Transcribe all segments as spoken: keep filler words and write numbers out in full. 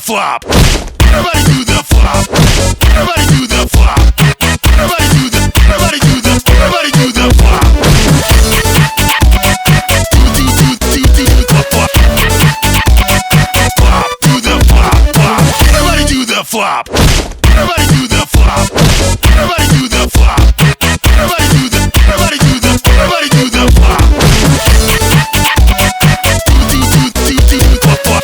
flop. Everybody do the flop. Everybody do the flop. Everybody do the. Everybody do the. Everybody do the flop. Do do do do do the flop. Flop. Do the flop. Flop. Everybody do the flop. Everybody do the flop. Everybody do the flop. Everybody do the. Everybody do the. Everybody do the flop. Do do do do do the flop.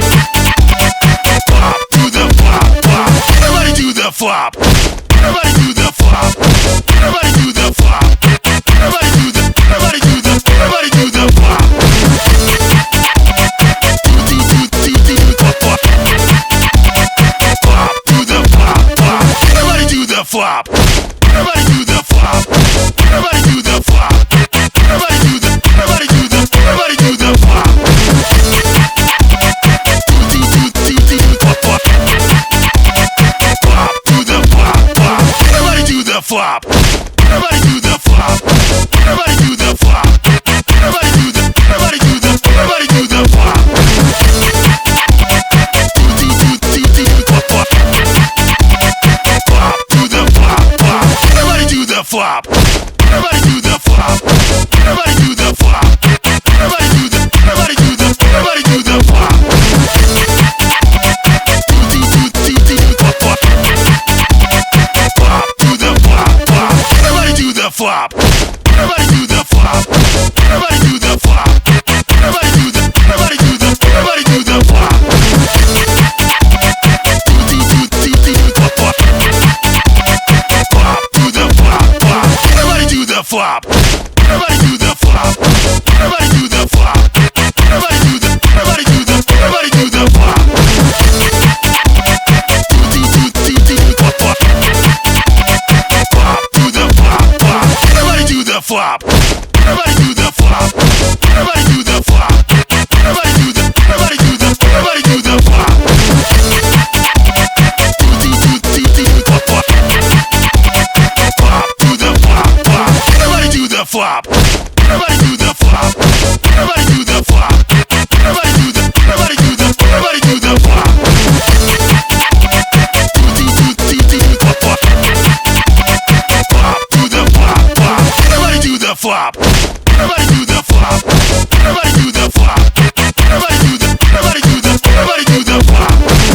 Flop. Do the flop. Flop. Everybody do the flop. Everybody do the flop. Everybody do the flop. Everybody do the. Everybody do the. Everybody do the flop. Do do do do do the flop. Flop. Do the flop. Flop. Everybody do the flop. Everybody do the flop. Everybody do the flop. Everybody do the. Everybody do the. Everybody do the flop. Do do do do do the flop. Flop. Do the flop. Flop. Everybody do the flop. Everybody do the flop. Everybody do the flop. Everybody do the. Everybody do the. Everybody do the flop. Do do do do do the flop. Flop. Do the flop. Flop. Everybody do the flop. Everybody do the flop. Everybody do the flop. Everybody do the. Everybody do the. Everybody do the flop. Do do do do do the flop. Flop. Do the flop. Flop. Everybody do the flop. Everybody do the flop. Everybody do the flop. Everybody do the. Everybody do the. Everybody do the flop. Do do do do do the flop. Flop. Do the flop. Flop. Everybody do the flop. Everybody do the flop. Everybody do the flop. Everybody do the. Everybody do the. Everybody do the flop. Do do do do do the flop. Flop. Do the flop. Flop. Everybody do the flop. Everybody do the flop. Everybody do the flop. Everybody do the. Everybody do the. Everybody do the flop. Do do do do do the flop. Flop. Do the flop. Flop. Everybody do the flop. Everybody do the flop. Everybody do the flop. Everybody do the. Everybody do the. Everybody do the flop. Do do do do do the flop. Flop. Do the flop. Flop. Everybody do the flop. Everybody do the flop. Everybody do the flop. Everybody do the. Everybody do the. Everybody do the flop.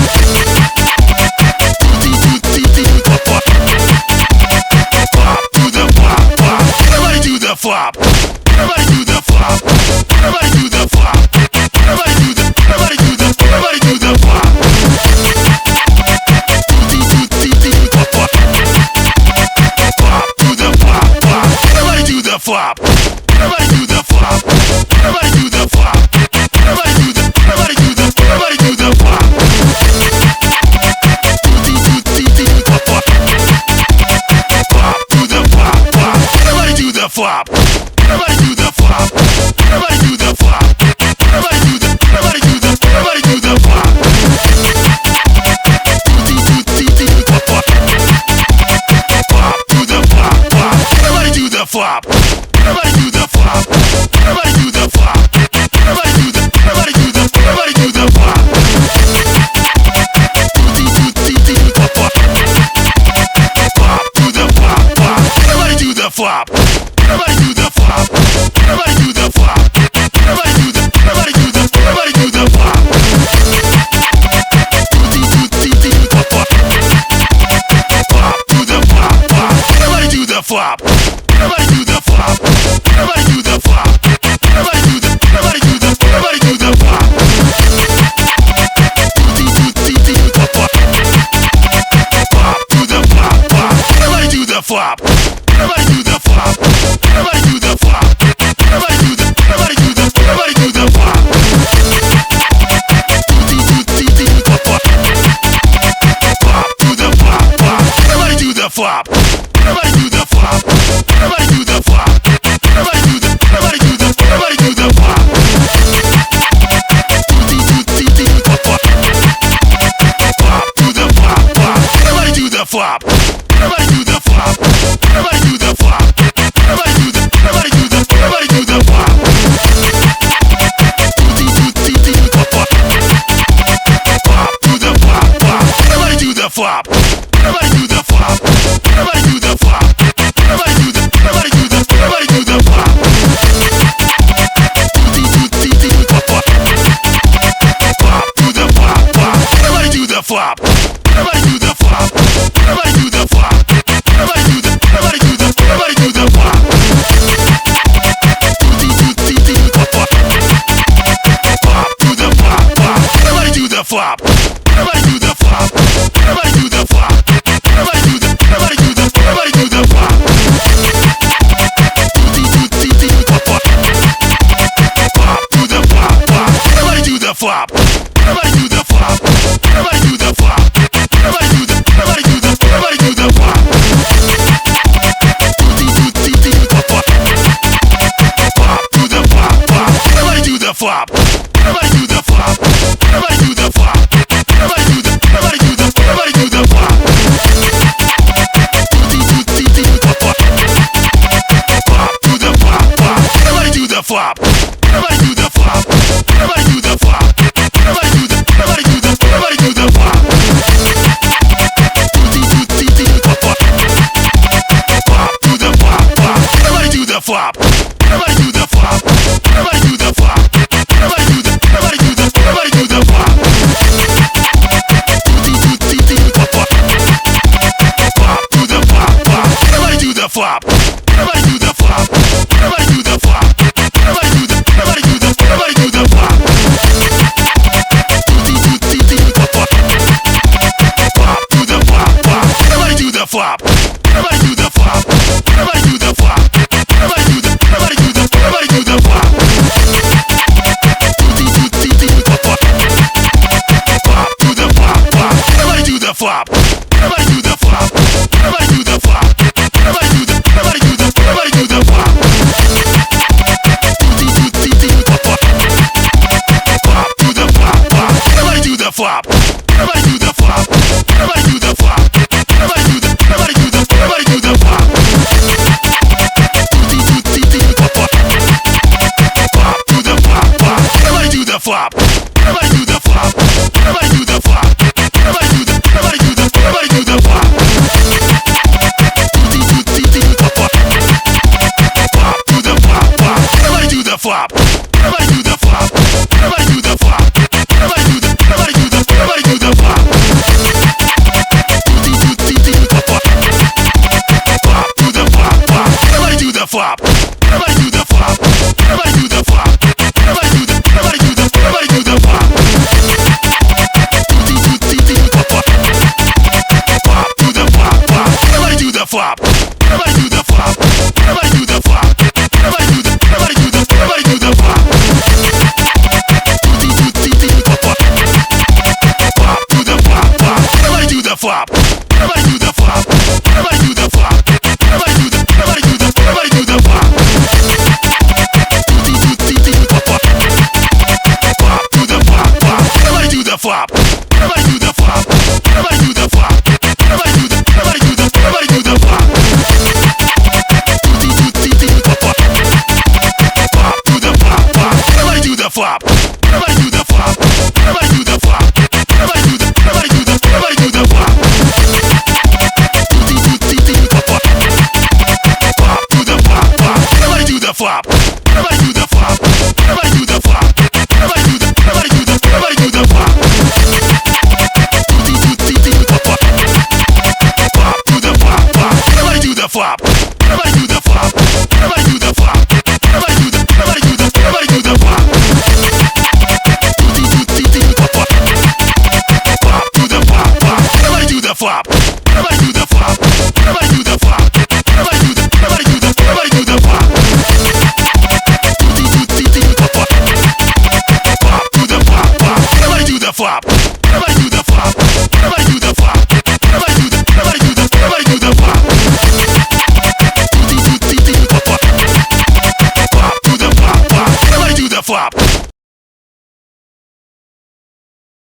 Do do do do do the flop. Flop. Do the flop. Flop. Everybody do the flop. Everybody do the flop. Everybody do the flop. Everybody do the. Everybody do the. Everybody do the flop. Do do do do do the flop. Flop. Do the flop. Flop. Everybody do the flop. Everybody do the flop. Everybody do the flop. Everybody do the. Everybody do the. Everybody do the flop. Do do do do do the flop. Flop. Do the flop. Flop. Everybody do the flop. Everybody do the flop. Everybody do the flop. Everybody do the. Everybody do the. Everybody do the flop. Do do do do do the flop. Flop. Do the flop. Flop. Everybody do the flop. Everybody do the flop. Everybody do the flop. Everybody do the. Everybody do the. Everybody do the flop. Do do do do do the flop. Flop. Do the flop. Flop. Everybody do the flop. Everybody do the flop. Everybody do the flop. Everybody do the. Everybody do the. Everybody do the flop. Do do do do do the flop. Flop. Do the flop. Flop. Everybody do the flop. Everybody do the flop. Everybody do the flop. Everybody do the. Everybody do the. Everybody do the flop. Do do do do do the flop. Flop. Do the flop. Flop. Everybody do the flop. Everybody do the flop. Everybody do the flop. Everybody do the. Everybody do the. Everybody do the flop. Do do do do do the flop. Flop. Do the flop. Flop. Everybody do the flop. Everybody do the flop. Everybody do the flop. Everybody do the. Everybody do the. Everybody do the flop. Do do do do do the flop. Flop. Do the flop. Flop. Everybody do the flop. Everybody do the flop. Everybody do the flop. Everybody do the. Everybody do the. Everybody do the flop. Do do do do do the flop. Flop. Do the flop. flop. Everybody do the flop. Everybody do the flop. Everybody do the. Everybody do the. Everybody do the flop. Do do do do do the flop. Flop. Do the flop. Flop. Everybody do the flop. Everybody do the flop. Everybody do the flop. Everybody do the. Everybody do the. Everybody do the flop. Do do do do do the flop. Flop. Do the flop. Flop. Everybody do the flop. Everybody do the flop. Everybody do the flop. Everybody do the. Everybody do the. Everybody do the flop. Do do do do do the flop. Flop. Do the flop. Flop. Everybody do the flop. Everybody do the flop. Everybody do the flop. Everybody do the. Everybody do the. Everybody do the flop. Do do do do do the flop. Flop. Do the flop. Flop. Everybody do the flop. Everybody do the flop. Everybody do the flop. Everybody do the. Everybody do the. Everybody do the flop. Do do do do do the flop. Flop. Do the flop. Flop. Everybody do the flop. Everybody do the flop. Everybody do the flop. Everybody do the. Everybody do the. Everybody do the flop. Do do do do do the flop. Flop. Do the flop. Flop. Everybody do the flop. Everybody do the flop. Everybody do the flop. Everybody do the. Everybody do the. Everybody do the flop. Do do do do do the flop. Flop. Do the flop. Flop. Everybody do the flop. Everybody do the flop. Everybody do the flop. Everybody do the. Everybody do the. Everybody do the flop. Do do do do do the flop. Flop. Do the flop. Flop. Everybody do the flop. Everybody do the flop. Everybody do the flop. Everybody do the. Everybody do the. Everybody do the flop. Do do do do do the flop. Flop. Do the flop. Flop. Everybody do the flop. Everybody do the flop. Everybody do the flop. Everybody do the. Everybody do the. Everybody do the flop. Do do do do do the flop. Flop. Do the flop. Flop. Everybody do the flop. Everybody do the flop. Everybody do the flop. Everybody do the. Everybody do the. Everybody do the flop. Do do do do do the flop. Flop. Do the flop. Flop. Everybody do the flop. Everybody do the flop. Everybody do the flop. Everybody do the. Everybody do the. Everybody do the flop. Do do do do do the flop. Flop. Do the flop. Flop. Everybody do the flop. Everybody do the flop. Everybody do the flop. Everybody do the. Everybody do the. Everybody do the flop. Do do do do the flop. Flop. Do the flop. Flop. Everybody do the flop. Everybody do the flop. Everybody do the flop. Everybody do the. Everybody do the. Everybody do the flop. Do do do do the flop. Flop. Do the flop. Flop. Everybody do the flop. Everybody do the flop. Everybody do the flop. Everybody do the. Everybody do the. Everybody do the flop. Do do do do do the flop. Flop. Do the flop. Flop. Everybody do the flop. Everybody do the flop. Everybody do the flop. Everybody do the. Everybody do the. Everybody do the flop. Do do do do the flop. Flop. Do the flop. Flop. Everybody do the flop. Everybody do the flop. Everybody do the flop. Everybody do the. Everybody do the. Everybody do the flop. Do do do do do the flop. Flop. Do the flop. Flop. Everybody do the flop. Everybody do the flop. Everybody do the flop. Everybody do the. Everybody do the. Everybody do the flop. Do do do do do the flop. Flop. Do the flop. Flop. Everybody do the flop. Everybody do the flop. Everybody do the flop. Everybody do the. Everybody do the. Everybody do the flop. Do do do do do the flop. Flop. Do the flop. Flop. Everybody do the flop. Everybody do the flop. Everybody do the flop. Everybody do the. Everybody do the. Everybody do the flop. Do do do do do the flop. Flop. Do the flop. Flop. Everybody do the flop. Everybody do the flop. Everybody do the flop. Everybody do the. Everybody do the. Everybody do the flop. Do do do do do the flop. Flop. Do the flop. Flop. Everybody do the flop.